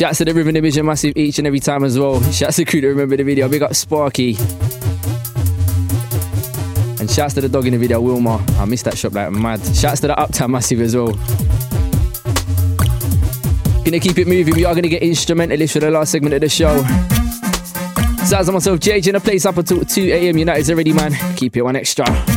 Shouts to the Rhythm Division massive each and every time as well. Shouts to the crew that remember the video. Big up Sparky. And shouts to the dog in the video, Wilma. I missed that shop like mad. Shouts to the Uptown massive as well. Gonna keep it moving. We are gonna get instrumentalist for the last segment of the show. Sounds on myself, JJ in the place up until 2 a.m. United's already, man. Keep it one extra.